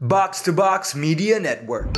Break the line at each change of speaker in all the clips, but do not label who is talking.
Box to Box Media Network.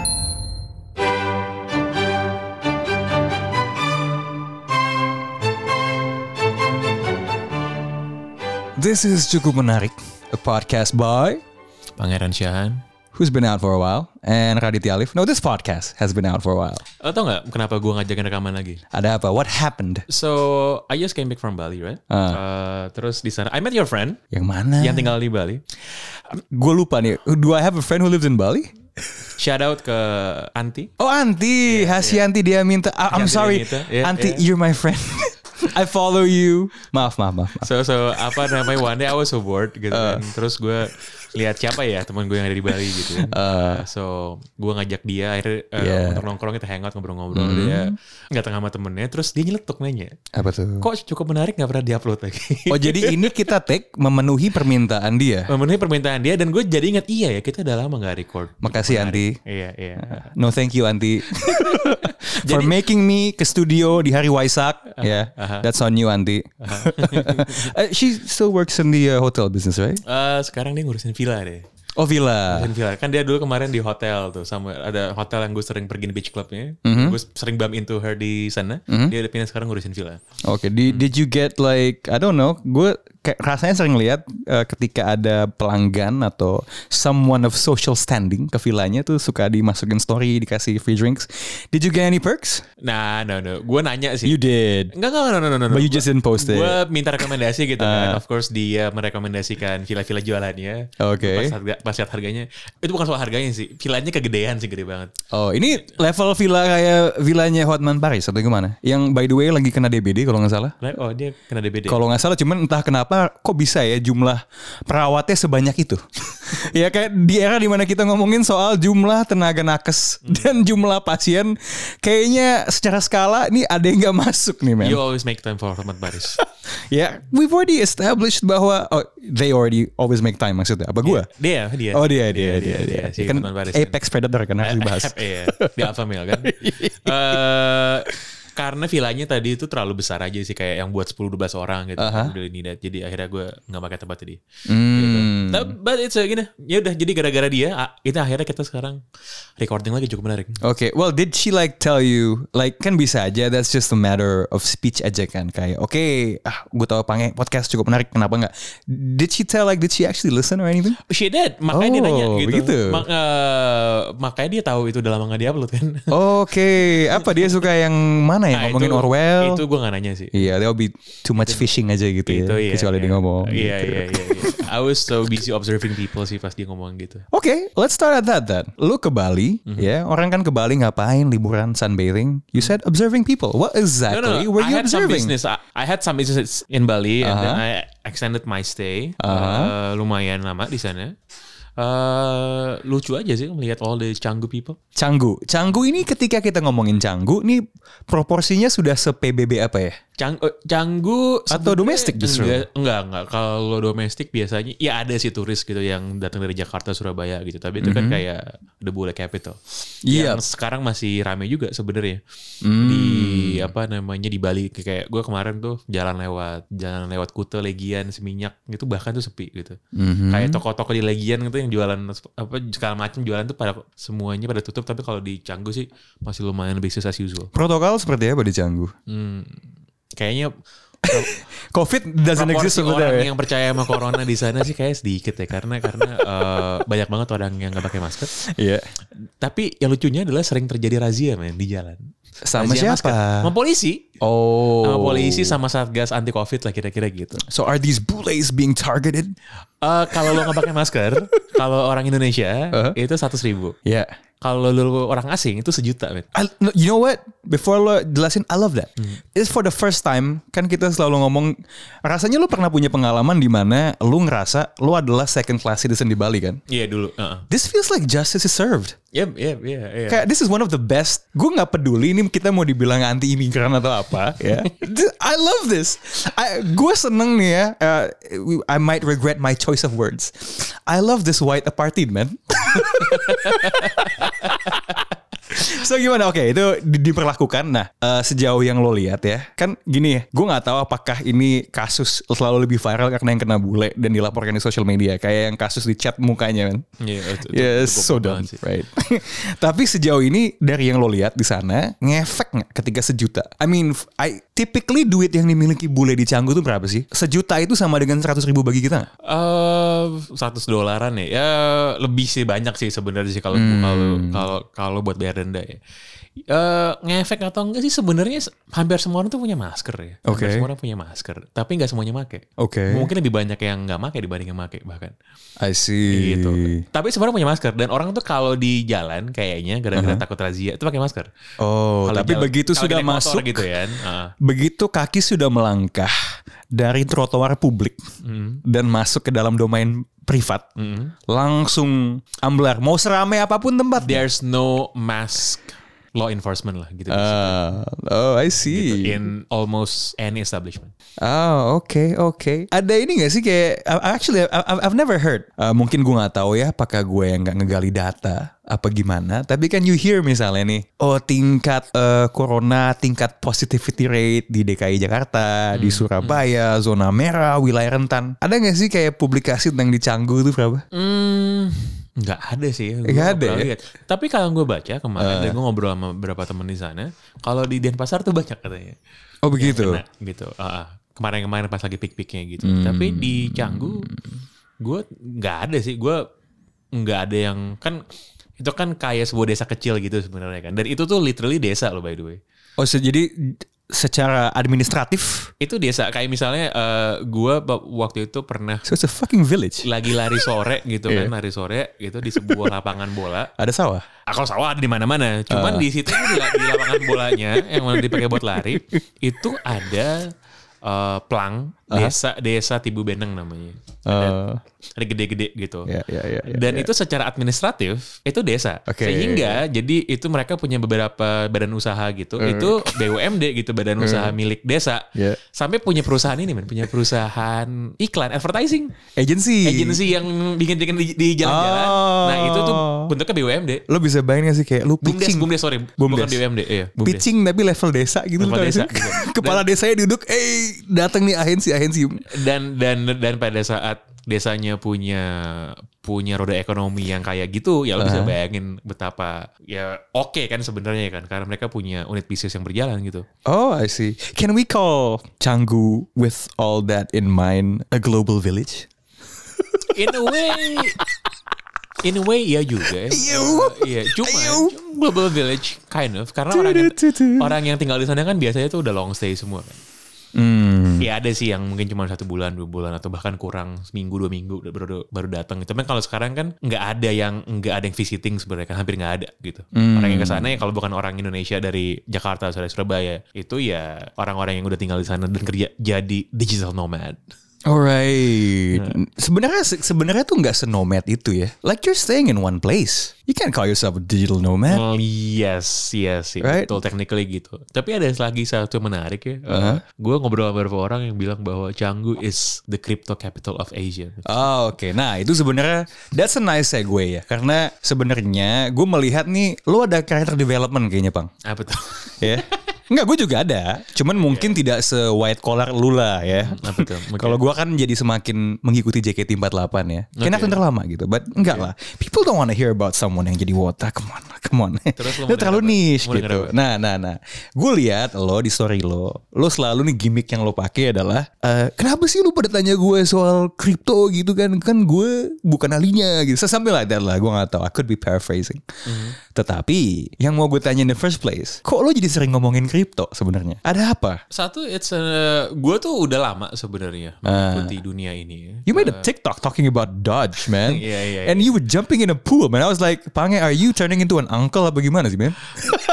This is Cukup Menarik, a podcast by
Pangeran Syahan,
who's been out for a while, and Raditya Alif. No, this podcast has been out for a while.
Tau gak kenapa gue ngajakin rekaman lagi?
Ada apa? What happened?
So, I just came back from Bali, right? Terus di sana, I met your friend
Yang mana?
yang tinggal di Bali.
Gue lupa nih. Do I have a friend who lives in Bali?
Shout out ke Anti.
Oh, Anti. Hasianti dia minta. I'm
Hasianti
sorry.
dia minta. Yeah,
Anti,
yeah.
you're my friend. I follow you. Maaf.
So apa namanya, one day I was so bored gitu kan. Terus gue lihat siapa ya teman gue yang ada di Bali gitu kan. So gue ngajak dia akhirnya untuk nongkrong, kita hangout, ngobrol-ngobrol. Dia nggak tengah sama temennya, terus dia nyeletuk nanya,
Apa tuh?
kok Cukup Menarik nggak pernah diupload lagi?
Oh, jadi ini kita take memenuhi permintaan dia.
Memenuhi permintaan dia, dan gue jadi ingat, iya ya, kita udah lama nggak record.
Makasih, Anti.
Iya.
No thank you, Anti. For making me ke studio di hari Waisak. That's on you, Anti. She still works in the hotel business, right?
Sekarang dia ngurusin villa deh.
Oh, villa.
Ngurusin villa. Kan dia dulu kemarin di hotel tuh, sama ada hotel yang gue sering pergi di beach clubnya. Gue sering bump into her di sana. Dia udah pindah sekarang ngurusin villa.
Oke, did you get like, I don't know, gue kayak rasanya sering lihat ketika ada pelanggan atau someone of social standing ke villanya tuh suka dimasukin story, dikasih free drinks. Did you get any perks?
Nah, no. Gue nanya sih.
You did.
Enggak, no.
But you just didn't post it.
Gue minta rekomendasi gitu kan. Of course dia merekomendasikan villa-villa jualannya.
Oke.
Pas lihat harganya. Itu bukan soal harganya sih. Villanya kegedean sih, gede banget.
Oh, ini level villa kayak villanya Hotman Paris atau gimana? Yang by the way lagi kena DBD kalau nggak salah.
Oh, dia kena DBD.
Kalau nggak salah, cuman entah kenapa kok bisa ya jumlah perawatnya sebanyak itu. Ya kayak di era dimana kita ngomongin soal jumlah tenaga nakes dan jumlah pasien, kayaknya secara skala nih ada yang nggak masuk nih, man.
You always make time for Hotman Paris.
Ya, we've already established bahwa they already always make time, maksudnya apa gua?
Dia.
Oh, dia.
Si
Kan
Hotman Paris.
Apex Predator kan harus dibahas.
Iya, di Alpha Male kan. Karena villanya tadi itu terlalu besar aja sih, kayak yang buat 10-12 orang gitu. Jadi akhirnya gue nggak pakai tempat tadi. Gitu. But it's gini, ya udah, jadi gara-gara dia, itu akhirnya kita sekarang recording lagi. Cukup menarik.
Okay, well, did she like tell you, like kan bisa aja that's just a matter of speech aja kan, kayak gue tahu podcast cukup menarik, kenapa nggak? Did she actually listen or anything?
She did, makanya dia nanya gitu.
Begitu.
Makanya dia tahu itu udah lama nggak diupload kan.
Oke, apa dia suka yang mana ya, ngomongin
itu,
Orwell?
Itu gue gak nanya sih.
Iya, there'll be too much fishing aja gitu ya, kecuali dia ngomong.
Iya.
Gitu.
I was so busy observing people sih pas dia ngomong gitu.
Okay, let's start at that then. Lu ke Bali, ya, orang kan ke Bali ngapain, liburan, sunbathing. You said observing people. What exactly were you observing?
I had some business in Bali, and then I extended my stay. Lumayan lama di sana. Lucu aja sih melihat all the Canggu people.
Canggu ini ketika kita ngomongin Canggu nih proporsinya sudah se-PBB apa ya?
Canggu
atau domestik justru?
Enggak. Kalau domestik biasanya ya ada sih turis gitu yang datang dari Jakarta, Surabaya gitu. Tapi itu kan kayak the Bule Capital.
Iya.
Yang sekarang masih rame juga sebenarnya. Di di Bali, kayak gue kemarin tuh jalan lewat Kuta, Legian, Seminyak gitu, bahkan tuh sepi gitu. Kayak toko-toko di Legian gitu yang jualan segala macam jualan tuh semuanya pada tutup. Tapi kalau di Canggu sih masih lumayan business as usual.
Protokol seperti apa di Canggu?
Kayaknya
COVID doesn't exist
sebenarnya. Orang yang percaya sama corona di sana sih kayak sedikit ya, karena banyak banget orang yang nggak pakai masker.
Iya.
Tapi yang lucunya adalah sering terjadi razia di jalan.
Sama
razia
siapa?
Sama polisi.
Sama
polisi sama Satgas anti COVID lah, kira-kira gitu.
So are these bules being targeted?
Kalau lo nggak pakai masker, kalau orang Indonesia itu 100.000.
Ya.
Kalau lu orang asing itu 1 juta, man.
You know what? Before lo jelasin, I love that. It's for the first time, kan kita selalu ngomong, rasanya lu pernah punya pengalaman di mana lu ngerasa lu adalah second class citizen di Bali kan?
Iya, dulu.
This feels like justice is served.
Yeah.
Kayak this is one of the best. Gue nggak peduli ini kita mau dibilang anti imigran atau apa, ya. I love this. Gue seneng nih ya. I might regret my choice of words. I love this white apartheid, man. So gimana? Oke, itu diperlakukan. Nah, sejauh yang lo lihat ya, kan gini ya, gue nggak tahu apakah ini kasus selalu lebih viral karena yang kena bule dan dilaporkan di sosial media, kayak yang kasus di chat mukanya kan.
Iya,
So dumb, right? Tapi sejauh ini dari yang lo lihat di sana, ngefek nggak ketika sejuta? I mean, typically duit yang dimiliki bule di Canggu itu berapa sih? Sejuta itu sama dengan 100.000 bagi kita nggak?
$100 ya lebih sih, banyak sih sebenarnya sih kalau buat bayar denda ya. Ngefek atau enggak sih sebenarnya hampir semua orang tuh punya masker ya. Hampir semua orang punya masker, tapi nggak semuanya make. Mungkin lebih banyak yang nggak make dibanding yang make bahkan.
I see.
Gitu. Tapi sebenarnya punya masker dan orang tuh kalau di jalan kayaknya gara-gara takut razia itu pakai masker.
Oh,
Kalo
tapi
jalan,
begitu sudah masuk
gitu ya.
Begitu kaki sudah melangkah dari trotoar publik dan masuk ke dalam domain privat, langsung amblar. Mau seramai apapun tempat.
There's no mask law enforcement lah gitu.
Oh, I see.
Gitu, in almost any establishment.
Oh, oke. Ada ini gak sih kayak actually I've never heard. Mungkin gue nggak tahu ya, apakah gue yang nggak ngegali data apa gimana. Tapi kan you hear misalnya nih, tingkat corona, tingkat positivity rate di DKI Jakarta, di Surabaya, zona merah, wilayah rentan. Ada gak sih kayak publikasi tentang di Canggu itu berapa?
Nggak ada sih.
Nggak ada ya?
Tapi kalau gue baca kemarin dan gue ngobrol sama beberapa teman di sana, kalau di Denpasar tuh banyak katanya.
Oh begitu.
Kena, gitu. Kemarin pas lagi pik-piknya gitu. Tapi di Canggu, gue nggak ada sih. Gue nggak ada yang kan itu kan kayak sebuah desa kecil gitu sebenarnya kan. Dan itu tuh literally desa loh by the way.
Oh jadi secara administratif
itu desa, kayak misalnya gue waktu itu pernah
so it's a fucking village,
lagi lari sore gitu kan, lari sore gitu di sebuah lapangan bola.
Ada sawah.
Kalau sawah ada di mana-mana, cuman di situ di lapangan bolanya yang mana dipakai buat lari itu ada plang desa Tibu Beneng namanya. Ada gede-gede gitu. Dan itu secara administratif itu desa. Sehingga jadi itu mereka punya beberapa badan usaha gitu. Itu BUMD gitu, badan usaha milik desa. Sampai punya perusahaan ini punya perusahaan iklan, advertising.
Agency yang
bikin di jalan-jalan. Nah, itu tuh bentuknya BUMD.
Lo bisa bayangin gak sih kayak lu pitching.
BUMDes, bukan BUMD. Iya,
pitching tapi level desa gitu.
Level desa.
Kepala desanya duduk, datang nih agensi.
Dan pada saat desanya punya roda ekonomi yang kayak gitu, ya lo bisa bayangin betapa ya oke kan sebenarnya kan, karena mereka punya unit bisnis yang berjalan gitu.
Oh, I see. Can we call Canggu with all that in mind a global village?
In a way ya juga. Iya, cuma global village kind of, karena orang yang tinggal di sana kan biasanya tuh udah long stay semua kan. Ya ada sih yang mungkin cuma 1 bulan, 2 bulan atau bahkan kurang seminggu 2 minggu baru datang gitu. Tapi kalau sekarang kan nggak ada yang visiting sebenarnya kan, hampir nggak ada gitu. Orang yang kesana ya kalau bukan orang Indonesia dari Jakarta atau dari Surabaya itu ya orang-orang yang udah tinggal di sana dan kerja jadi digital nomad.
Alright. Sebenarnya tuh nggak senomad itu ya. Like you're staying in one place. You can't call yourself a digital nomad.
Yes, right? Betul, technically gitu. Tapi ada lagi satu menarik ya. Gue ngobrol sama beberapa orang yang bilang bahwa Canggu is the crypto capital of Asia.
Oke. Nah itu sebenarnya that's a nice segue ya. Karena sebenarnya gue melihat nih lo ada character development kayaknya, Pang.
Apa tuh?
Ya. Enggak, gue juga ada. Cuman mungkin tidak se-white collar lu lah ya. Kalau gue kan jadi semakin mengikuti JKT48 ya. Kayaknya aku terlama gitu. But enggak lah. People don't want to hear about someone yang jadi wota. Come on. Itu terlalu niche gitu. Nah. Gue lihat lo di story lo selalu nih gimmick yang lo pakai adalah kenapa sih lu pada tanya gue soal kripto gitu kan? Kan gue bukan ahlinya gitu. Sambil like that lah. Gue gak tahu. I could be paraphrasing. Tetapi yang mau gue tanya in the first place, kok lo jadi sering ngomongin kripto sebenarnya? Ada apa?
Satu, gue tuh udah lama sebenarnya mengikuti dunia ini.
You made a TikTok talking about Dodge, man.
Yeah.
And you were jumping in a pool, man. I was like, Pange, are you turning into an uncle apa gimana sih, man?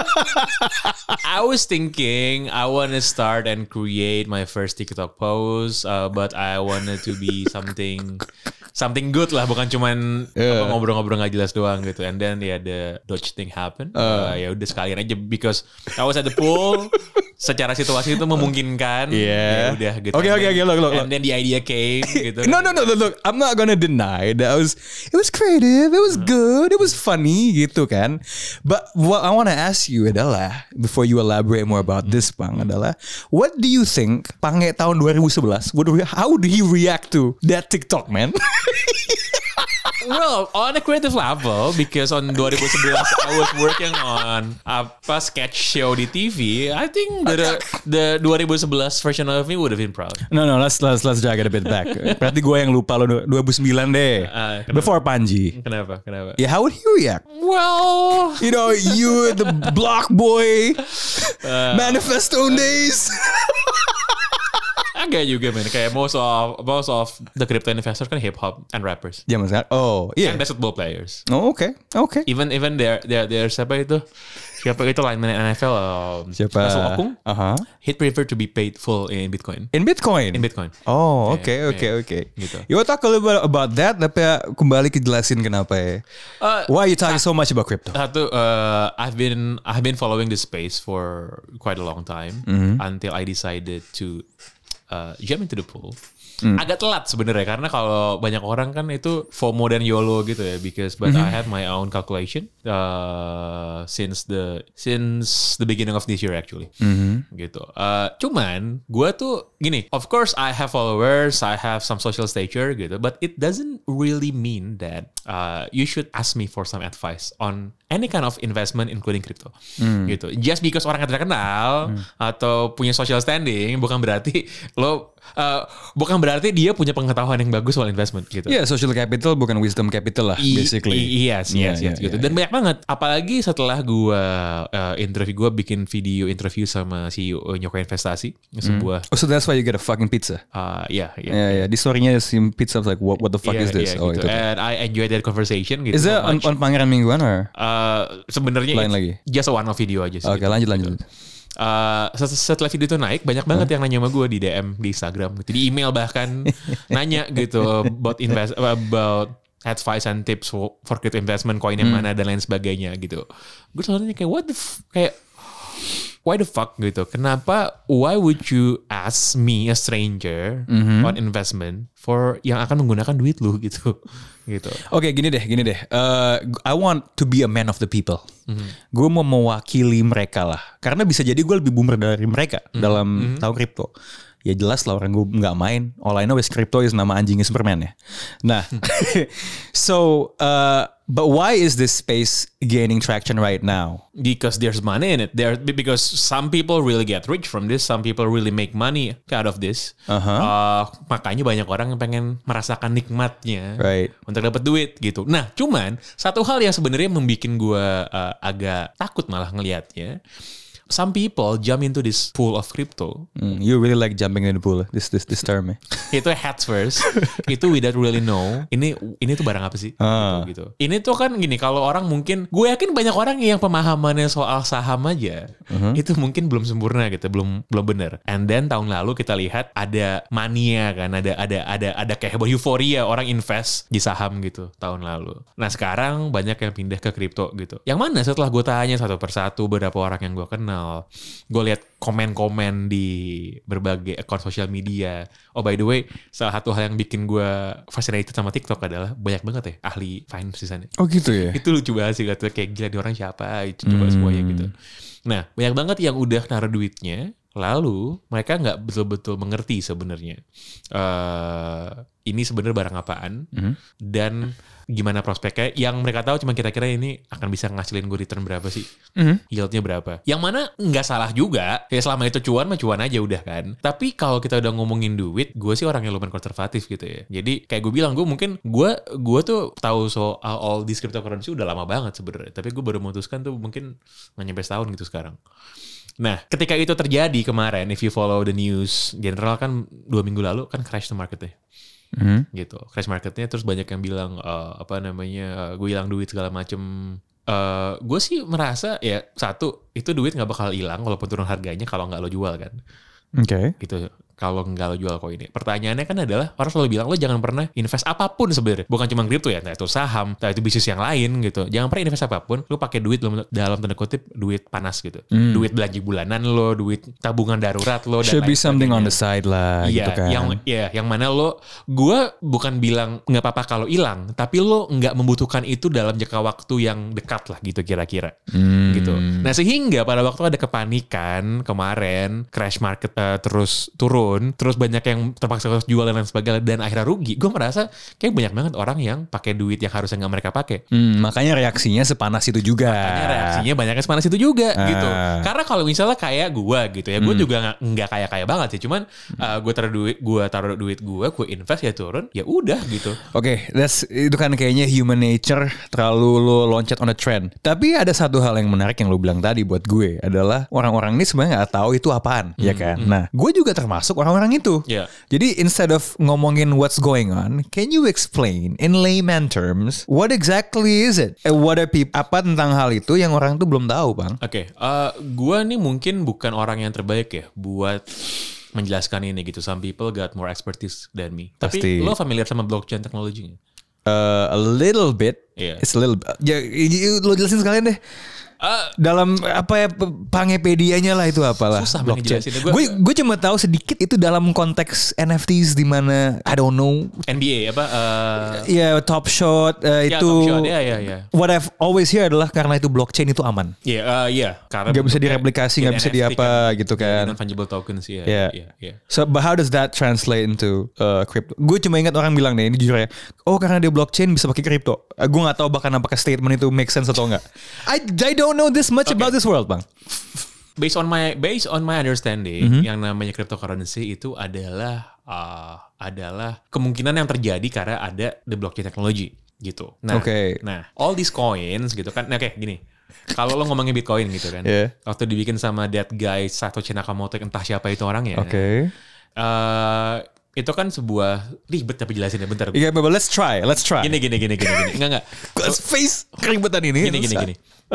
I was thinking I want to start and create my first TikTok post, but I wanted to be something good lah, bukan cuman ngobrol-ngobrol nggak jelas doang gitu. And then the Dodge thing happen. Ya udah sekalian aja because I was at the pool, secara situasi itu memungkinkan.
Yeah.
Ya udah gitu.
Okay, look.
And then the idea came gitu.
No, look. I'm not gonna deny that it was creative, it was good, it was funny gitu kan. But what I want to ask you adalah, before you elaborate more about this, Pang, adalah what do you think Pange tahun 2011 how would he react to that TikTok, man?
Well, on a creative level, because on 2011 I was working on sketch show di TV. I think the 2011 version of me would have been proud.
No, let's drag it a bit back. Berarti gue yang lupa lo 2009 deh. Before Panji.
Kenapa?
Yeah, how would he react?
Well,
You know, you the block boy, manifesto days.
agak juga men. Kayak most of the crypto investors kan hip hop and rappers.
Zaman sekarang. Oh, iya.
And basketball players.
Oh, okay.
Even their siapa itu? Siapa itu lineman NFL?
Siapa?
Russell Okung. He'd prefer to be paid full in Bitcoin.
In Bitcoin. Oh, okay.
Gitu.
You want to talk a little bit about that, tapi kembali kejelasin kenapa ya. Why are you talking so much about crypto?
Satu, I've been following this space for quite a long time until I decided to jump into the pool. Agak telat sebenarnya karena kalau banyak orang kan itu FOMO dan YOLO gitu ya, but I had my own calculation since the beginning of this year actually. Gitu. Cuman gue tuh gini, of course I have followers, I have some social stature gitu, but it doesn't really mean that you should ask me for some advice on any kind of investment including crypto. Gitu. Just because orang yang terkenal atau punya social standing bukan berarti dia punya pengetahuan yang bagus soal investment gitu.
Yeah, social capital bukan wisdom capital lah, basically.
Yes, gitu. Dan banyak banget. Apalagi setelah gue bikin video interview sama CEO Nyoko Investasi, sebuah.
Oh, so that's why you get a fucking pizza.
Yeah.
Di story-nya si pizza like what the fuck is this?
Gitu. And I enjoyed that conversation gitu.
Is that on Pangeran Mingguan or?
Sebenarnya
lain lagi.
Just one video aja sih.
Oke,
gitu.
lanjut.
Setelah video itu naik, banyak banget yang nanya sama gue di DM di Instagram gitu, di email bahkan nanya gitu about advice and tips for crypto investment, coin yang mana dan lain sebagainya gitu. Gue soalnya kayak why the fuck gitu. Kenapa? Why would you ask me a stranger on investment for yang akan menggunakan duit lu gitu.
Oke, gini deh. I want to be a man of the people. Gue mau mewakili mereka lah. Karena bisa jadi gue lebih boomer dari mereka dalam tahu kripto. Ya jelas lah, orang gue nggak main. All I know is crypto is nama anjingnya Superman ya. Nah, so but why is this space gaining traction right now?
Because there's money in it. Because some people really get rich from this. Some people really make money out of this. Makanya banyak orang yang pengen merasakan nikmatnya untuk dapat duit gitu. Nah, cuman satu hal yang sebenarnya membuat gue agak takut malah ngelihatnya. Some people jump into this pool of crypto.
You really like jumping in the pool, this term.
Itu heads first. Itu without really know. Ini tuh barang apa sih? Gitu. Ini tuh kan gini, kalau orang mungkin, gue yakin banyak orang yang pemahamannya soal saham aja itu mungkin belum sempurna gitu, belum benar. And then tahun lalu kita lihat ada mania kan, ada kayak heboh euforia orang invest di saham gitu tahun lalu. Nah sekarang banyak yang pindah ke kripto gitu. Yang mana setelah gue tanya satu persatu beberapa orang yang gue kenal, gue lihat komen-komen di berbagai akun sosial media. Oh by the way, salah satu hal yang bikin gue fascinated sama TikTok adalah banyak banget ya ahli finance di sana.
Oh gitu ya?
Itu lucu banget sih, kayak gila di orang siapa, itu coba semuanya gitu. Nah banyak banget yang udah naruh duitnya, lalu mereka nggak betul-betul mengerti sebenarnya ini sebenarnya barang apaan dan gimana prospeknya. Yang mereka tahu cuma kira-kira ini akan bisa ngasilin gue return berapa sih, yieldnya berapa. Yang mana nggak salah juga, ya selama itu cuan mah cuan aja udah kan. Tapi kalau kita udah ngomongin duit, gue sih orang yang lumayan konservatif gitu ya. Jadi kayak gue bilang, gue tuh tahu soal all this cryptocurrency udah lama banget sebenarnya. Tapi gue baru memutuskan tuh mungkin nggak nyampe setahun gitu sekarang. Nah, ketika itu terjadi kemarin, if you follow the news general kan 2 minggu lalu kan crash the marketnya. Gitu, crash marketnya, terus banyak yang bilang gue hilang duit segala macem. Gue sih merasa ya, satu, itu duit nggak bakal hilang walaupun turun harganya kalau nggak lo jual kan.
Oke.
Gitu, kalau nggak lo jual koinnya? Pertanyaannya kan adalah orang selalu bilang lo jangan pernah invest apapun sebenarnya. Bukan cuma kripto ya, entah itu saham, entah itu bisnis yang lain gitu. Jangan pernah invest apapun. Lo pakai duit dalam tanda kutip duit panas gitu. Duit belanja bulanan lo, duit tabungan darurat lo.
Should be something on the side lah gitu kan.
Yang mana gue bukan bilang nggak apa-apa kalau hilang, tapi lo nggak membutuhkan itu dalam jangka waktu yang dekat lah gitu kira-kira. Gitu. Nah sehingga pada waktu ada kepanikan kemarin, crash market terus turun, terus banyak yang terpaksa harus jual dan lain sebagainya dan akhirnya rugi. Gue merasa kayak banyak banget orang yang pakai duit yang harusnya nggak mereka pakai.
Makanya reaksinya sepanas itu juga.
Makanya reaksinya banyaknya sepanas itu juga gitu. Karena kalau misalnya kayak gue gitu ya, gue juga nggak kaya banget sih. Cuman gue taruh duit gue invest ya turun, ya udah gitu.
Oke, itu kan kayaknya human nature, terlalu lo loncat on a trend. Tapi ada satu hal yang menarik yang lo bilang tadi buat gue adalah orang-orang ini sebenarnya nggak tahu itu apaan, ya kan? Nah, gue juga termasuk orang-orang itu.
Yeah.
Jadi instead of ngomongin what's going on, can you explain in layman terms what exactly is it? What are people? Apa tentang hal itu yang orang tuh belum tahu, Bang?
Oke, gue nih mungkin bukan orang yang terbaik ya buat menjelaskan ini gitu. Some people got more expertise than me.
Pasti.
Tapi lo familiar sama blockchain technology nggak?
A little bit.
Yeah.
It's a little. Ya, lo jelasin sekalian deh. Dalam apa ya Pangepedianya lah itu apalah
susah
blockchain.
ngejelasin.
Gue cuma tahu sedikit itu dalam konteks NFTs di mana I don't know.
NBA apa?
Ya Top Shot itu.
Top Shot. Ya.
What I've always hear adalah karena itu blockchain itu aman.
Iya. Karena
nggak bisa direplikasi, nggak bisa diapa gitu kan.
Non-fungible tokens ya.
Yeah. So but how does that translate into crypto? Gue cuma ingat orang bilang deh ini jujur ya. Oh karena dia blockchain bisa pakai crypto. Gue nggak tahu bahkan apakah statement itu make sense atau enggak. I don't know this much about this world, Bang.
Based on my understanding, yang namanya cryptocurrency itu adalah kemungkinan yang terjadi karena ada the blockchain technology gitu. Nah, all these coins gitu kan. Nah, gini. Kalau lo ngomongin Bitcoin gitu kan, waktu dibikin sama that guy Satoshi Nakamoto, entah siapa itu orangnya. Itu kan sebuah ribet tapi jelasin ya bentar.
Iya, but let's try.
Gini. Enggak.
Face keribetan ini.
Gini.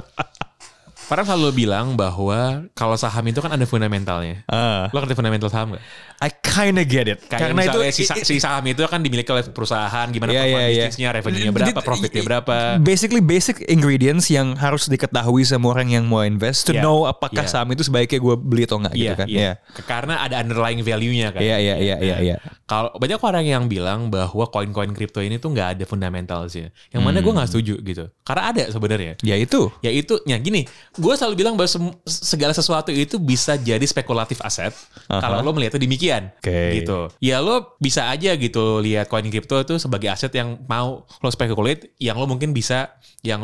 Farhan selalu bilang bahwa kalau saham itu kan ada fundamentalnya. Lo ngerti fundamental saham gak?
I kinda get it.
Kayak karena itu si saham itu kan dimiliki oleh perusahaan, gimana bisnisnya, revenue-nya berapa, profitnya berapa.
Basically basic ingredients yang harus diketahui sama orang yang mau invest to know apakah saham itu sebaiknya gue beli atau enggak gitu kan.
Karena ada underlying value-nya kan.
Iya.
Kalau banyak orang yang bilang bahwa koin-koin kripto ini tuh nggak ada fundamentalsnya. Yang mana gue nggak setuju gitu. Karena ada sebenarnya. Ya itu gini. Gue selalu bilang bahwa segala sesuatu itu bisa jadi spekulatif aset kalau lo melihatnya demikian, gitu. Ya lo bisa aja gitu lihat koin kripto itu sebagai aset yang mau lo speculate, yang lo mungkin bisa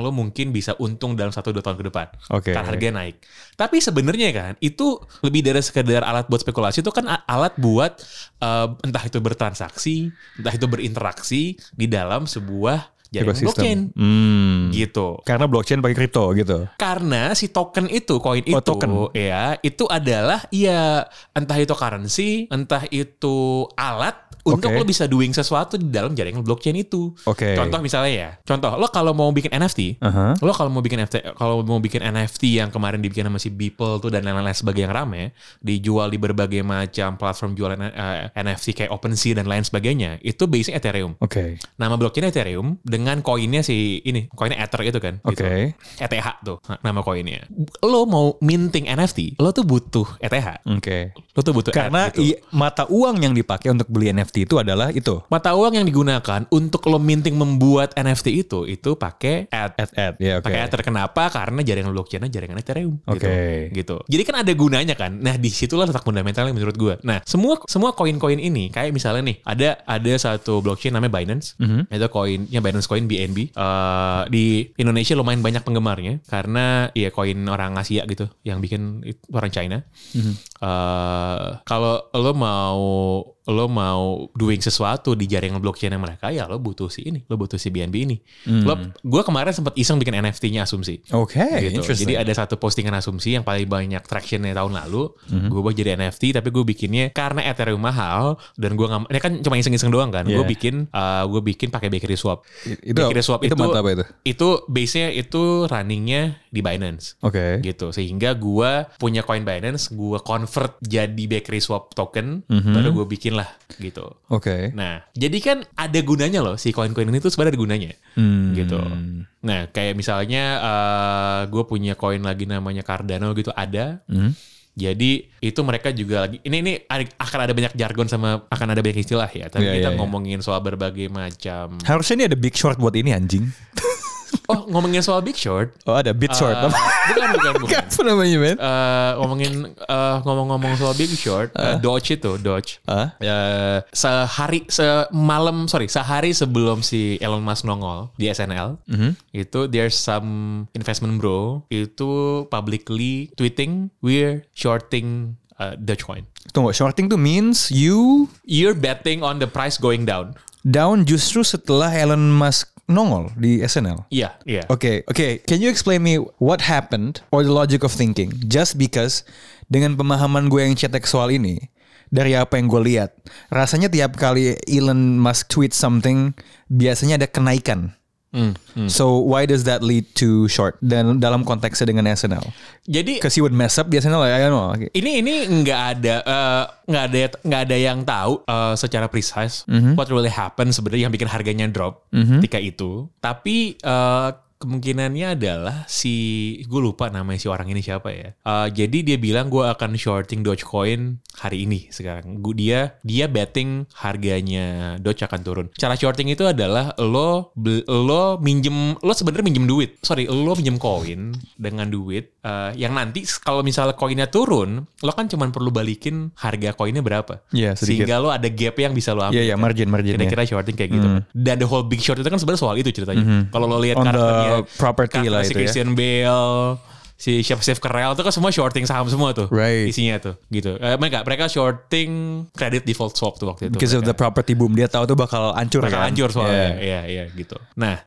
untung dalam 1-2 tahun ke depan, karena harganya naik. Tapi sebenarnya kan itu lebih dari sekedar alat buat spekulasi, itu kan alat buat entah itu bertransaksi, entah itu berinteraksi di dalam sebuah jaringan blockchain gitu.
Karena blockchain pakai kripto gitu.
Karena si token itu, koin itu, ya itu adalah entah itu currency, entah itu alat untuk lo bisa doing sesuatu di dalam jaringan blockchain itu. Contoh misalnya lo kalau mau bikin NFT, kalau mau bikin NFT yang kemarin dibikin sama si Beeple tuh dan lain-lain sebagainya yang rame, dijual di berbagai macam platform jualan NFT kayak OpenSea dan lain sebagainya, itu base-nya Ethereum. Nama blockchain Ethereum dengan koinnya koinnya Ether itu kan. Gitu. ETH tuh nama koinnya. Lo mau minting NFT, lo tuh butuh ETH. Lo tuh butuh
karena mata uang yang dipakai untuk beli NFT itu adalah itu. Mata
uang yang digunakan untuk lo minting membuat NFT itu pakai pakai Ether. Kenapa? Karena jaringan blockchain-nya jaringan Ethereum. Gitu. Jadi kan ada gunanya kan. Nah, di situlah letak fundamentalnya menurut gue. Nah, semua koin-koin ini kayak misalnya nih, ada satu blockchain namanya Binance. Itu koinnya Binance Coin BNB. Di Indonesia lumayan banyak penggemarnya karena koin orang Asia gitu yang bikin orang China. Kalau lo mau lo mau doing sesuatu di jaringan blockchain mereka, ya lo butuh si BNB ini. Gue kemarin sempat iseng bikin NFT-nya Asumsi.
Oke,
Gitu.
interesting.
Jadi ada satu postingan Asumsi yang paling banyak tractionnya tahun lalu. Gue buat jadi NFT, tapi gue bikinnya karena Ethereum mahal dan gue nggak, ini kan cuma iseng-iseng doang kan.
Yeah.
Gue bikin pakai Bakery Swap.
Itu
Bakery Swap itu
mantap apa itu?
Itu base-nya itu runningnya di Binance.
Oke.
Gitu. Sehingga gue punya coin Binance, gue convert jadi Bakery Swap token, baru gue bikin lah gitu.
Oke.
Nah, jadi kan ada gunanya loh si koin-koin ini tuh sebenarnya ada gunanya, gitu. Nah, kayak misalnya gue punya koin lagi namanya Cardano gitu ada. Jadi itu mereka juga lagi ini akan ada banyak jargon sama akan ada banyak istilah ya. Tapi kita ngomongin soal berbagai macam.
Harusnya ini ada Big Short buat ini anjing.
Oh, ngomongin soal Big Short.
Oh, ada Big Short.
Bukan.
Apa namanya, men?
Ngomong-ngomong soal Big Short, Doge. Sehari sebelum si Elon Musk nongol di SNL, itu there's some investment bro itu publicly tweeting we're shorting Dogecoin.
Tunggu, shorting tuh means
You're betting on the price going down.
Down justru setelah Elon Musk nongol di SNL.
Iya.
Okay. Can you explain me what happened or the logic of thinking? Just because dengan pemahaman gue yang cetek soal ini, dari apa yang gue lihat, rasanya tiap kali Elon Musk tweet something, biasanya ada kenaikan. So why does that lead to short? Dan dalam konteksnya dengan SNL,
jadi
because he would mess up di SNL, I don't know.
Ini nggak ada yang tahu secara precise what really happened sebenarnya yang bikin harganya drop ketika itu. Tapi kemungkinannya adalah gue lupa namanya si orang ini siapa ya. Jadi dia bilang gue akan shorting Dogecoin hari ini sekarang. Dia betting harganya Doge akan turun. Cara shorting itu adalah lo sebenarnya minjem duit. Lo minjem koin dengan duit yang nanti kalau misalnya koinnya turun, lo kan cuma perlu balikin harga koinnya berapa.
Iya, sedikit.
Sehingga lo ada gap yang bisa lo ambil.
Iya, margin.
Kira-kira shorting kayak gitu. Dan the whole Big Short itu kan sebenarnya soal itu ceritanya. Kalau lo lihat karakternya
property lah
si
itu ya.
Christian Bale, si Steve Carell itu kan semua shorting saham semua tuh.
Right.
Isinya tuh gitu. Mereka shorting credit default swap tuh waktu itu.
Because of the property boom, dia tahu tuh bakal hancur
bakal
kan.
hancur soalnya. Iya gitu. Nah,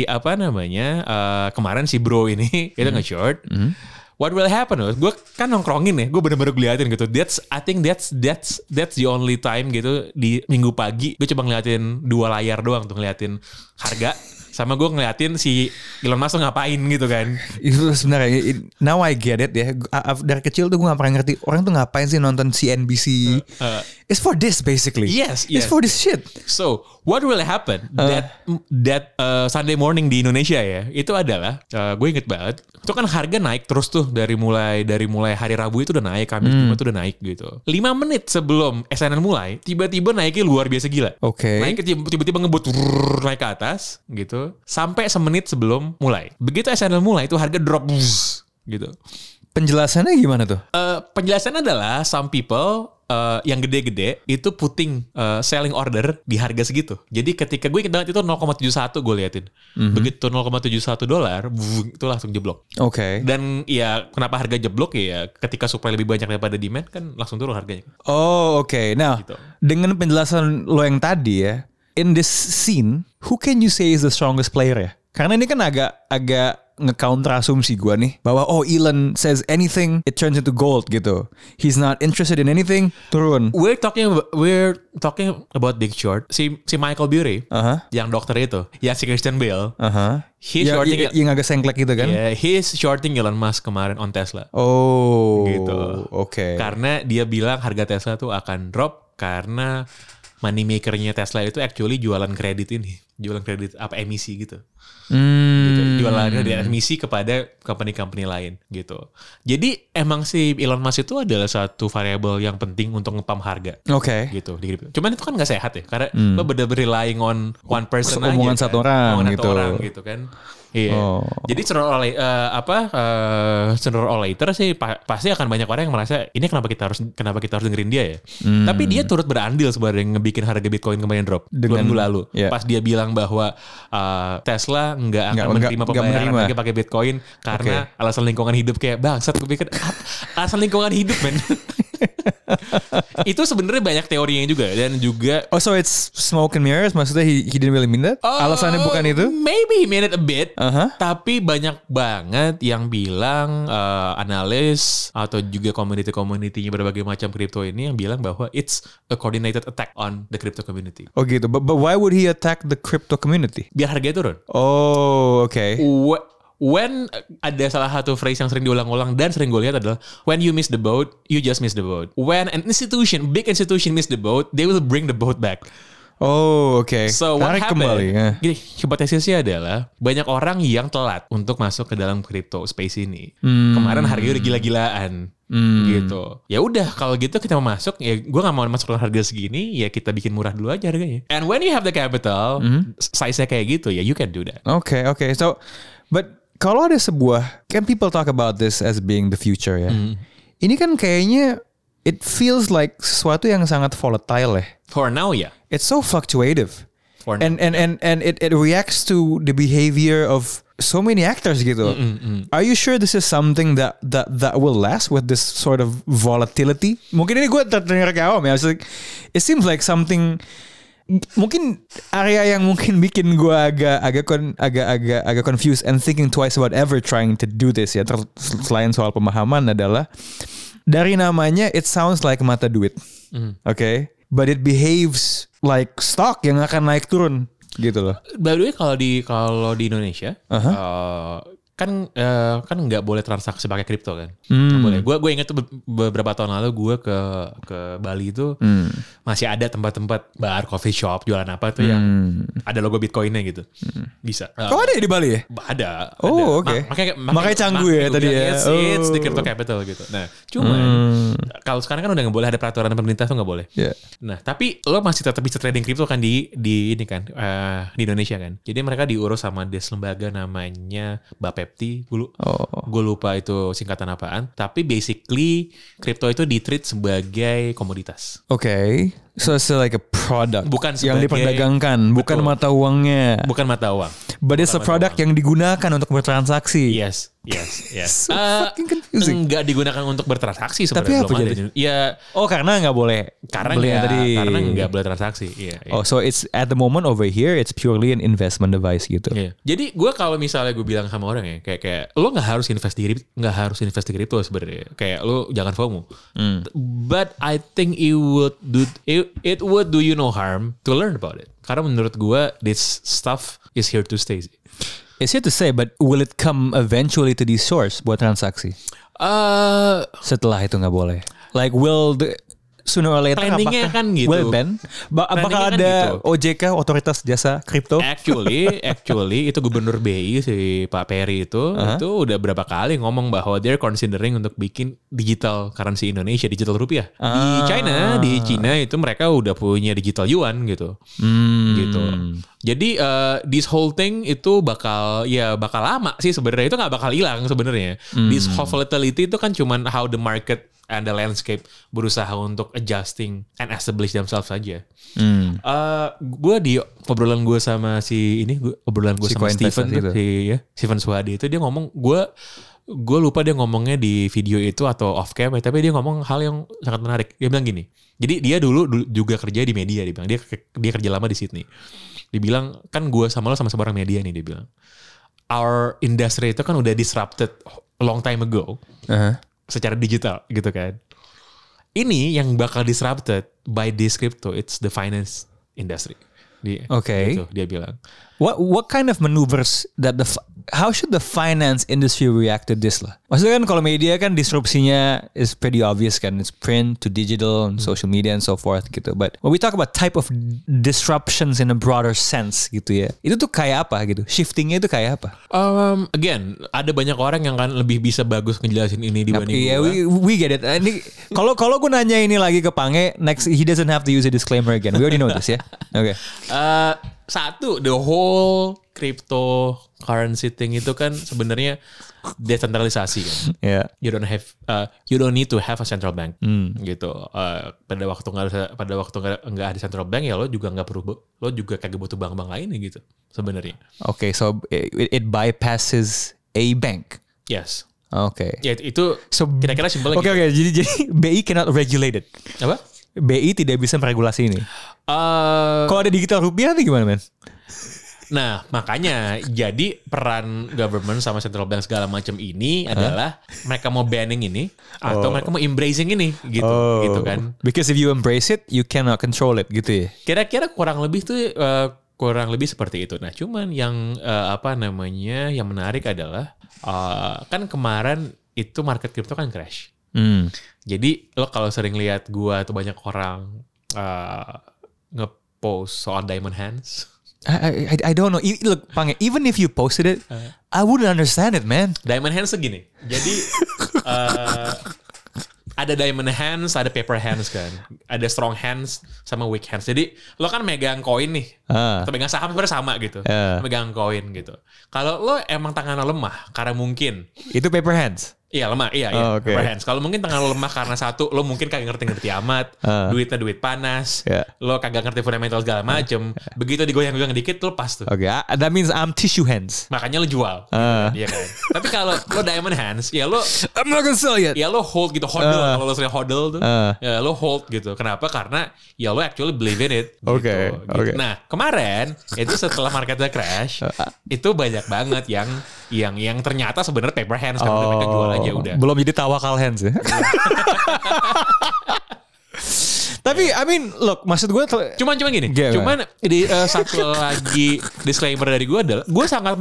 kemarin si bro ini itu nge-short. What will happen? Gue kan nongkrongin ya, gue bener-bener ngeliatin gitu. I think that's the only time gitu di minggu pagi gue coba ngeliatin 2 layar doang tuh, ngeliatin harga sama gue ngeliatin si Elon Musk tuh ngapain gitu kan.
Itu sebenarnya now I get it ya. Dari kecil tuh gue gak pernah ngerti orang tuh ngapain sih nonton CNBC. It's for this basically.
Yes.
It's for this shit.
So what will happen that Sunday morning di Indonesia ya, itu adalah gue inget banget itu kan harga naik terus tuh dari mulai hari Rabu itu udah naik, Kamis Jumat itu udah naik gitu. 5 menit sebelum SNL mulai tiba-tiba naiknya luar biasa gila.
Oke.
Naiknya tiba-tiba ngebut naik ke atas gitu sampai semenit sebelum mulai. Begitu SNL mulai itu harga drop gitu.
Penjelasannya gimana tuh?
Penjelasannya adalah some people yang gede-gede itu putting selling order di harga segitu. Jadi ketika gue ingat banget itu 0,71 gue liatin. Begitu $0,71 itu langsung jeblok.
Oke.
Dan ya kenapa harga jeblok ya ketika supply lebih banyak daripada demand kan langsung turun harganya.
Oh oke. Nah
Gitu.
dengan penjelasan lo yang tadi ya, in this scene, who can you say is the strongest player ya? Karena ini kan agak nge-counter asumsi gue nih bahwa Elon says anything it turns into gold gitu. He's not interested in anything, turun.
We're talking about Big Short. Si Michael Burry yang dokter itu, ya si Christian Bale. He's shorting
yang agak sengklek gitu kan?
Yeah, he's shorting Elon Musk kemarin on Tesla.
Oh,
gitu.
Oke.
Karena dia bilang harga Tesla tuh akan drop karena money makernya Tesla itu actually jualan kredit emisi gitu. Gitu. Jualannya dari emisi kepada company-company lain gitu. Jadi emang si Elon Musk itu adalah satu variabel yang penting untuk nge-pump harga.
Oke.
Gitu di kripto. Cuman itu kan gak sehat ya karena lo bener-bener relying on one person aja.
Omongan satu orang
omongan
gitu.
Satu orang gitu kan. Iya. Oh. Jadi sooner or later sih pasti akan banyak orang yang merasa ini kenapa kita harus dengerin dia ya. Tapi dia turut berandil sebenarnya ngebikin harga Bitcoin kemarin drop 2 minggu lalu. Yeah. Pas dia bilang bahwa Tesla nggak akan menerima pembayaran lagi pakai Bitcoin karena alasan lingkungan hidup kayak bangsat. Gue pikir alasan lingkungan hidup men. Itu sebenarnya banyak teorinya juga dan juga
Oh, so it's smoke and mirrors? Maksudnya he didn't really mean that? Alasannya bukan itu?
Maybe he made it a bit.
Uh-huh.
Tapi banyak banget yang bilang analis atau juga community-nya berbagai macam kripto ini yang bilang bahwa it's a coordinated attack on the crypto community.
Oh gitu. But why would he attack the crypto community?
Biar harganya turun.
Oh, okay.
When ada salah satu phrase yang sering diulang-ulang dan sering gue lihat adalah when you miss the boat, you just miss the boat. When an institution, big institution miss the boat, they will bring the boat back.
Oh, okay.
So what
Tarik
happened?
kembali.
Gini, hipotesisnya adalah banyak orang yang telat untuk masuk ke dalam crypto space ini. Kemarin harganya udah gila-gilaan. Gitu. Ya udah kalau gitu kita mau masuk, ya gue nggak mau masuk ke harga segini, ya kita bikin murah dulu aja harganya. And when you have the capital, size-nya kayak gitu, ya you can do that.
Okay. So, but kalau ada sebuah, can people talk about this as being the future ya? Ini kan kayaknya it feels like sesuatu yang sangat volatile ya.
For now ya.
It's so fluctuative.
For now.
And it reacts to the behavior of so many actors gitu. Are you sure this is something that will last with this sort of volatility? Mungkin ini gue terdengar kayak awam ya. It seems like something, mungkin area yang mungkin bikin gue agak confused and thinking twice about ever trying to do this ya. Selain soal pemahaman adalah dari namanya it sounds like mata duit, okay? But it behaves like stock yang akan naik turun gitu loh.
By the way kalau di Indonesia kan nggak boleh transaksi pakai kripto kan? Nggak boleh. Gue ingat tuh beberapa tahun lalu gue ke Bali itu masih ada tempat-tempat bar, coffee shop, jualan apa tuh yang ada logo Bitcoinnya gitu. Bisa.
Kok ada ya di Bali ya?
Ada.
Oh, oke. Makanya canggu ya tadi ya.
It's the crypto capital gitu. Nah, cuman kalau sekarang kan udah nggak boleh, ada peraturan pemerintah tuh nggak boleh.
Yeah.
Nah, tapi lo masih tetap bisa trading kripto kan di ini kan di Indonesia kan. Jadi mereka diurus sama des lembaga namanya Bapepti. Gue lupa itu singkatan apaan. Tapi basically kripto itu di-treat sebagai komoditas.
Okay. So it's like a product
Bukan
yang
sebagai,
diperdagangkan, bukan
betul,
mata uangnya.
Bukan mata uang.
But it's a product yang digunakan untuk bertransaksi.
Yes.
So fucking confusing.
Enggak digunakan untuk bertransaksi
Tapi
sebenarnya.
apa jadi?
Ya,
Karena nggak boleh.
karena
beli yang tadi.
karena nggak boleh transaksi. Iya.
Oh, so it's at the moment over here it's purely an investment device gitu.
Iya. Jadi gue kalau misalnya gue bilang sama orang ya kayak lo nggak harus invest di kripto sebenarnya. Kayak lo jangan FOMO. But I think it would do you no harm to learn about it. Karena menurut gue this stuff is here to stay.
It's here to say, but will it come eventually to the source buat transaksi? Setelah itu nggak boleh. Like sooner or later
planningnya kan gitu.
Will ban? Apakah
Planningnya
ada
kan gitu.
OJK, Otoritas Jasa Kripto?
Actually itu Gubernur BI si Pak Peri itu udah berapa kali ngomong bahwa they're considering untuk bikin digital currency Indonesia, digital rupiah. Di China itu mereka udah punya digital yuan gitu. Gitu. Jadi this whole thing itu bakal lama sih sebenarnya, itu nggak bakal hilang sebenarnya. This whole volatility itu kan cuman how the market and the landscape berusaha untuk adjusting and establish themselves saja. Gue di obrolan gue sama sama Steven tuh, Steven Suhadi itu dia ngomong, gue lupa dia ngomongnya di video itu atau off cam, tapi dia ngomong hal yang sangat menarik. Dia bilang gini, jadi dia dulu juga kerja di media, dia bilang dia kerja lama di Sydney. Dia bilang kan gue sama lo sama-sama orang media nih, dia bilang our industry itu kan udah disrupted long time ago. Secara digital gitu kan. Ini yang bakal disrupted by this crypto, it's the finance industry. Gitu, dia bilang.
What kind of maneuvers how should the finance industry react to this lah? Maksudnya kan kalau media kan disrupsinya is pretty obvious kan, it's print to digital and social media and so forth gitu. But when we talk about type of disruptions in a broader sense gitu ya, itu tuh kayak apa gitu? Shiftingnya itu kayak apa?
Again, ada banyak orang yang kan lebih bisa bagus ngejelasin ini dibanding gue.
Yeah, we get it. Ini kalau gue nanya ini lagi ke Pange, next he doesn't have to use a disclaimer again. We already know this ya. Okay.
Satu, the whole cryptocurrency thing itu kan sebenarnya desentralisasi kan.
Yeah.
You don't need to have a central bank gitu. Pada waktu nggak ada central bank ya lo juga kagak butuh bank-bank lainnya gitu sebenarnya.
Okay, so it bypasses a bank.
Yes.
Oke.
Ya itu
So,
kira-kira simpelnya
Oke, jadi BI cannot regulate it.
Apa?
BI tidak bisa meregulasi ini. Kalau ada digital rupiah itu gimana, men?
Nah, makanya jadi peran government sama central bank segala macam ini adalah mereka mau banning ini atau mereka mau embracing ini gitu kan.
Because if you embrace it, you cannot control it gitu ya.
Kira-kira kurang lebih seperti itu. Nah, cuman yang yang menarik adalah kan kemarin itu market crypto kan crash. Jadi lo kalau sering lihat gua atau banyak orang nge-post soal diamond hands.
I don't know. Look, Pange, even if you posted it, I wouldn't understand it, man.
Diamond hands segini. Jadi ada diamond hands, ada paper hands kan. Ada strong hands sama weak hands. Jadi lo kan megang koin nih. Atau megang saham sebenarnya sama gitu. Megang koin gitu. Kalau lo emang tangannya lemah karena mungkin
itu paper hands.
Iya lemah, iya.
Okay.
Paper hands. Kalau mungkin tangan lo lemah karena satu, lo mungkin kagak ngerti-ngerti amat, duitnya duit panas, lo kagak ngerti fundamental segala macem. Begitu digoyang-goyang dikit, lo lepas tuh.
Oke, that means I'm tissue hands.
Makanya lo jual, iya kan. Tapi kalau lo diamond hands, ya lo
I'm not gonna sell yet.
Ya lo hold gitu, hodl. Kalau lo sering hodl tuh, ya lo hold gitu. Kenapa? Karena ya lo actually believe in it.
Oke.
Nah kemarin itu setelah marketnya crash, itu banyak banget yang ternyata sebenarnya paper hands karena mereka jual aja udah.
Belum jadi tawakal hands ya. Tapi I mean look, maksud gue
cuman gini. Cuman di satu lagi disclaimer dari gue adalah gue sangat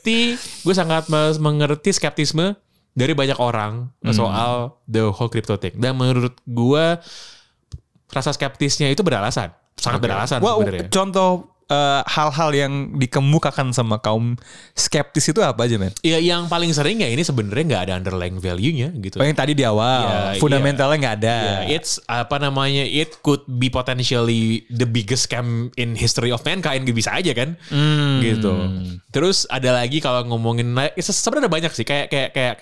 mengerti skeptisme dari banyak orang soal the whole crypto thing. Dan menurut gue rasa skeptisnya itu beralasan. Sangat beralasan sebenarnya.
Contoh hal-hal yang dikemukakan sama kaum skeptis itu apa aja, men?
Ya yang paling sering ya ini sebenarnya nggak ada underlying value-nya gitu.
Yang tadi di awal, fundamentalnya nggak ada.
It's it could be potentially the biggest scam in history of mankind, bisa aja kan, gitu. Terus ada lagi kalau ngomongin, sebenarnya banyak sih kayak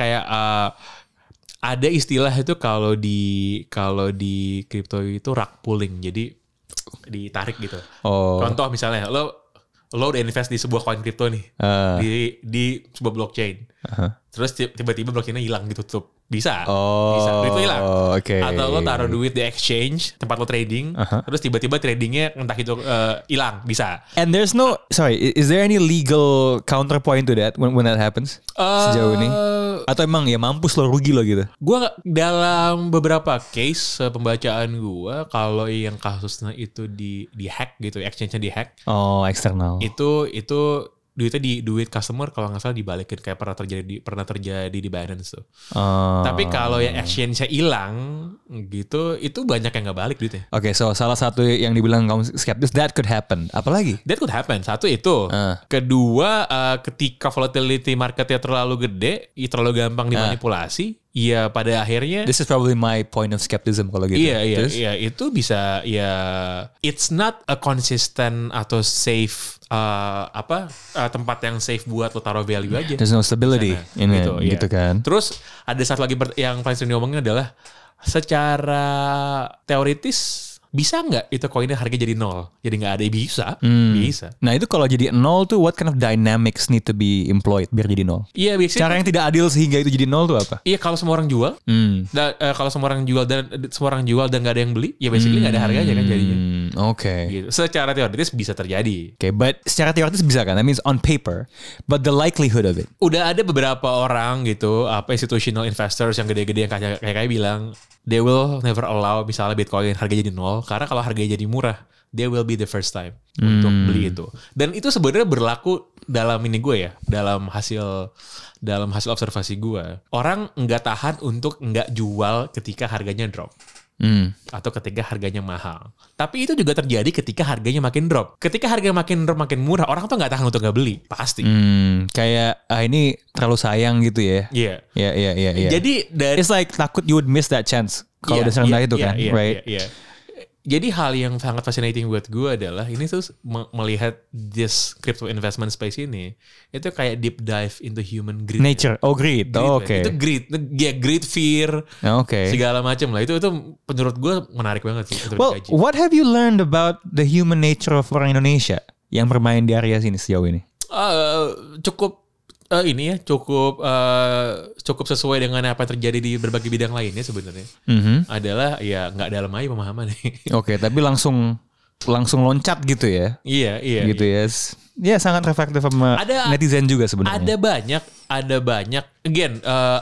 ada istilah itu kalau di crypto itu rug pulling, jadi ditarik gitu. Contoh misalnya lo udah invest di sebuah koin kripto nih, di sebuah blockchain. Terus tiba-tiba blockchainnya hilang ditutup. Bisa. Duit lo hilang. Atau lo taruh duit di exchange tempat lo trading, terus tiba-tiba tradingnya entah itu hilang. Bisa.
And there's no, is there any legal counterpoint to that when that happens sejauh ini? Atau emang ya mampus lo, rugi lo gitu?
Gue dalam beberapa case pembacaan gue, kalau yang kasusnya itu di hack gitu, exchange-nya di hack.
Eksternal.
Itu duitnya duit customer kalau nggak salah dibalikin, kayak pernah terjadi di Binance tuh. Tapi kalau yang exchange-nya hilang gitu, itu banyak yang nggak balik duitnya.
So salah satu yang dibilang kaum skeptis, that could happen. Apalagi?
That could happen. Satu itu. Kedua, ketika volatility marketnya terlalu gede, terlalu gampang dimanipulasi. Iya, pada akhirnya
this is probably my point of skepticism kalau gitu.
Iya, itu bisa it's not a consistent atau safe tempat yang safe buat lo taruh value aja.
There's no stability in it, gitu kan.
Terus ada satu lagi yang paling sering diomongin adalah secara teoritis bisa nggak itu koinnya harga jadi nol? Jadi nggak ada, bisa. Nah
itu kalau jadi nol tuh what kind of dynamics need to be employed biar jadi nol?
Iya, biasanya
cara yang tidak adil sehingga itu jadi nol tuh apa?
Iya, kalau semua orang jual, kalau semua orang jual dan nggak ada yang beli, ya basically nggak ada harganya kan jadinya. Gitu. Secara teoritis bisa terjadi.
But secara teoritis bisa kan? That means on paper, but the likelihood of it.
Udah ada beberapa orang gitu, institutional investors yang gede-gede yang kayak bilang, they will never allow misalnya Bitcoin harga jadi nol, karena kalau harganya jadi murah, they will be the first time untuk beli itu. Dan itu sebenarnya berlaku dalam hasil observasi gue. Orang nggak tahan untuk nggak jual ketika harganya drop. Atau ketika harganya mahal. Tapi itu juga terjadi ketika harganya makin drop. Ketika harganya makin drop, makin murah, orang tuh nggak tahan untuk nggak beli, pasti.
Kayak ini terlalu sayang gitu ya.
Iya.
Jadi it's like takut you would miss that chance kalau udah serendah itu kan, right?
Iya. Jadi hal yang sangat fascinating buat gue adalah ini tuh melihat this crypto investment space ini, itu kayak deep dive into human greed.
Nature, greed.
Itu greed, fear, segala macam lah. Itu menurut gue menarik banget sih.
What have you learned about the human nature of orang Indonesia yang bermain di area sini sejauh ini?
Cukup ini ya cukup sesuai dengan apa yang terjadi di berbagai bidang lainnya sebenarnya. Adalah ya nggak dalam aja pemahaman nih.
Oke, tapi langsung loncat gitu ya.
Iya
gitu ya. Ya sangat reflektif sama netizen juga sebenarnya.
Ada banyak. Again,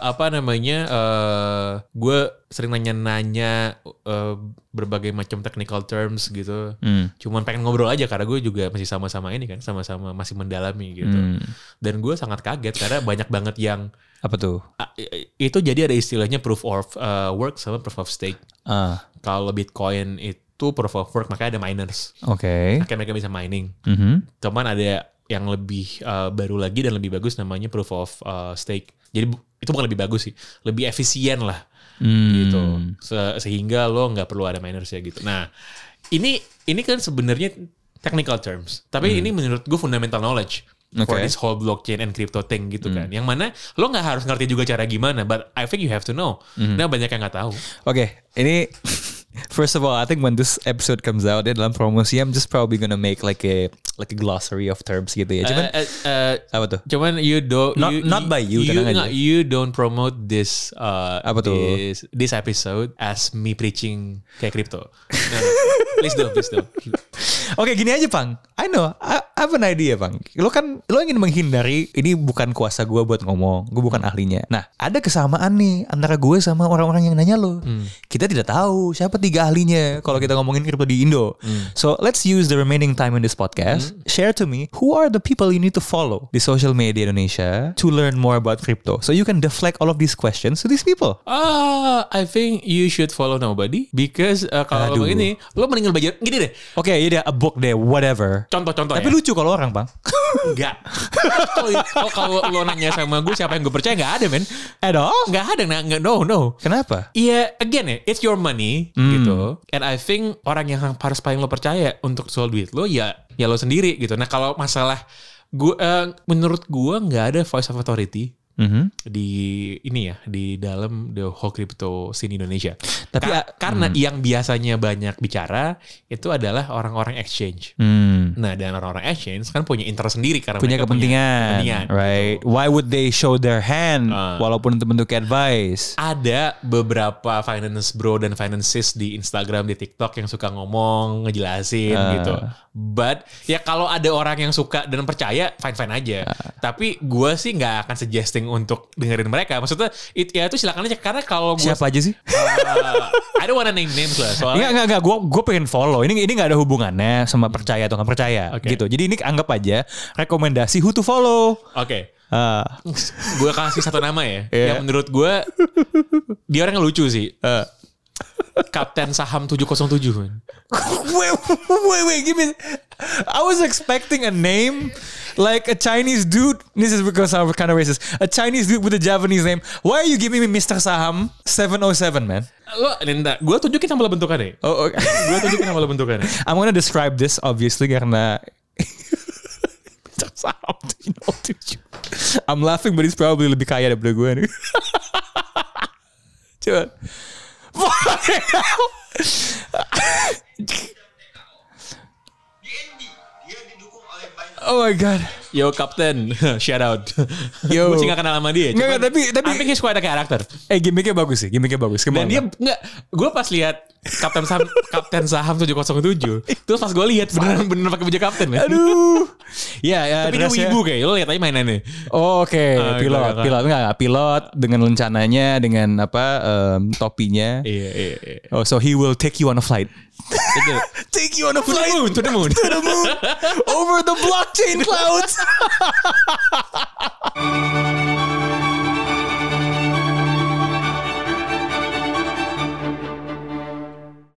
gue sering nanya berbagai macam technical terms gitu. Cuman pengen ngobrol aja karena gue juga masih sama-sama ini kan, sama-sama masih mendalami gitu. Dan gue sangat kaget karena banyak banget yang
apa tuh?
Itu jadi ada istilahnya proof of work sama proof of stake. Kalau Bitcoin itu proof of work, makanya ada miners.
Oke.
Makanya mereka bisa mining. Cuman ada yang lebih baru lagi dan lebih bagus namanya proof of stake. Jadi itu bukan lebih bagus sih, lebih efisien lah gitu. Sehingga lo nggak perlu ada miners ya gitu. Nah ini kan sebenarnya technical terms, tapi ini menurut gue fundamental knowledge. For this whole blockchain and crypto thing gitu kan. Yang mana lo gak harus ngerti juga cara gimana, but I think you have to know. Nah banyak yang gak tahu.
Oke, ini first of all, I think when this episode comes out, dalam promosi, I'm just probably gonna make like a glossary of terms gitu ya. Cuman apa tuh?
Cuman you don't
not by you, tenang aja.
You don't promote this
apa tuh?
This episode as me preaching kayak crypto. No. Please do.
Oke, gini aja, Pang. I know, I have an idea, Pang. Lo ingin menghindari, ini bukan kuasa gue buat ngomong, gue bukan ahlinya. Nah, ada kesamaan nih antara gue sama orang-orang yang nanya lo. Kita tidak tahu siapa 3 ahlinya kalau kita ngomongin kripto di Indo. So, let's use the remaining time in this podcast. Share to me, who are the people you need to follow di social media Indonesia to learn more about crypto? So you can deflect all of these questions to these people.
I think you should follow nobody because kalau lo begini, lo mendingan belajar gini deh.
Oke, ya a book deh, whatever.
Contoh
tapi
ya.
lucu kalau orang, Bang.
Enggak. Kalau lo nanya sama gue siapa yang gue percaya, nggak ada, men.
At all?
Nggak ada, no.
Kenapa?
Iya, again ya, it's your money gitu. And I think orang yang harus paling lo percaya untuk soal duit lo ya lo sendiri gitu. Nah kalau masalah gue, menurut gue nggak ada voice of authority di dalam the whole crypto scene Indonesia. Tapi karena yang biasanya banyak bicara itu adalah orang-orang exchange. Nah, dan orang-orang exchange kan punya interest sendiri karena
punya kepentingan, right? Gitu. Why would they show their hand walaupun untuk bentuk advice?
Ada beberapa finance bro dan finances di Instagram, di TikTok yang suka ngomong, ngejelasin gitu. But ya kalau ada orang yang suka dan percaya, fine-fine aja. Tapi gue sih nggak akan suggesting untuk dengerin mereka. Maksudnya itu silakan aja, karena kalau gue
siapa aja sih?
I don't wanna name names lah. Soalnya
enggak. Gue pengen follow. Ini nggak ada hubungannya sama percaya atau nggak percaya, gitu. Jadi ini anggap aja rekomendasi who to follow.
Oke. Gue kasih satu nama ya. Yang menurut gue dia orang yang lucu sih. Kapten Saham 707.
Wait, give me. I was expecting a name like a Chinese dude. This is because I'm kind of racist. A Chinese dude with a Japanese name. Why are you giving me Mr. Saham 707, man?
Gue tunjukin sama lo bentukannya.
Oh, okay.
Gue tunjukin sama lo bentukannya.
I'm gonna describe this obviously karena Mr. Saham 707. I'm laughing, but he's probably lebih kaya daripada gue nih. Coba. Oh my god.
Yo Kapten, shout out.
Yo.
Gue sih gak kenal sama dia.
Enggak, tapi
I think he's quite a character.
Gimmicknya bagus sih,
Dan dia gue pas lihat Kapten Saham 707, terus pas gue lihat beneran pakai baju kapten, man.
Aduh. Ya,
tapi dia wibu kayak, lo lihat aja mainannya.
Oh, oke. Pilot dengan lencananya, dengan topinya.
Iya.
Oh, so he will take you on a flight. Take you on a flight
to the moon.
Over the blockchain clouds.